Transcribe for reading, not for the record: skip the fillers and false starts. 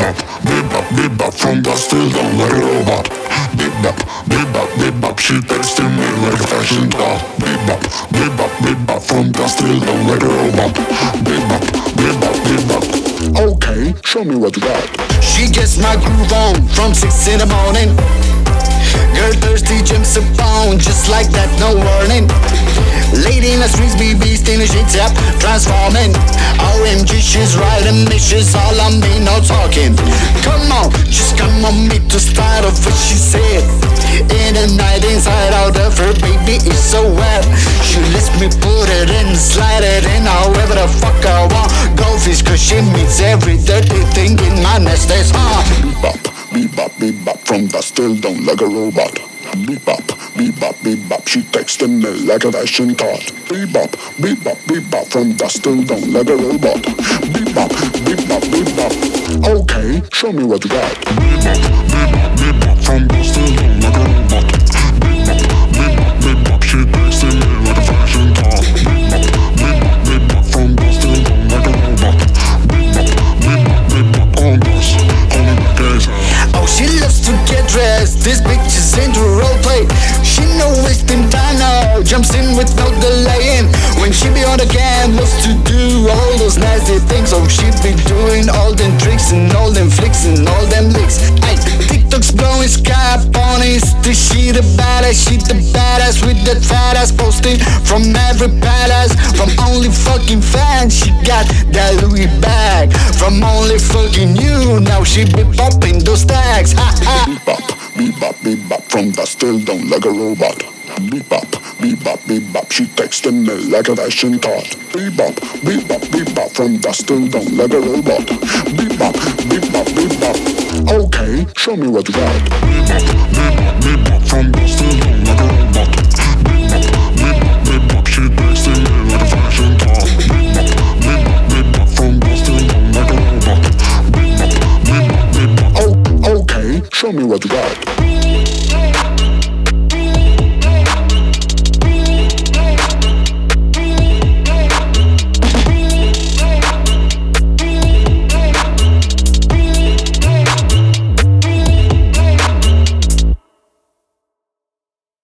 bebop from the still down like a robot. Bebop, she texting me like a fashion doll. Bebop from the still down like a robot. Bebop. Okay, show me what you got. She gets my groove on from 6 in the morning. Girl thirsty, jumps upon just like that, no warning. Lady in the streets, be beast in the sheets, yep, transforming. OMG, she's riding me, she's all on me, no talking. Come on, just come on me to start off what she said. In the night, inside out of her, baby, it's so wet. She lets me put it in, slide it in, however the fuck I want. Goldfish, cause she meets every dirty thing in my nest, that's Bebop from the still down like a robot. Bebop, she texting me like a fashion thought. Bebop from the still down like a robot. Bebop. Okay, show me what you got. Bebop from the still down like a robot. Bebop, she texting me like a fashion thought. Bebop from the still down like a robot. Bebop on this, on the days. Oh, she loves to get dressed. This bitch is into role play. She no wasting time now. Jumps in with no delaying. When she be on the cam, loves to do all those nasty things. Oh, she be doing all them tricks and all them flicks and all them licks. Ay, TikTok's blowing sky up on Insta. She the badass with that fat ass posting from every palace. From only fucking fans, she got that Louis bag. From only fucking you, now she be popping those tags. Ha ha. Bebop from the still down like a robot. Bebop, she texting me like a fashion thought. Bebop from the still down like a robot. Bebop. Okay, show me what you got. Bebop from the still down like a robot. Bebop, she texting me like a fashion thought. Bebop from the still down like a robot. Bebop. Okay, show me what you got.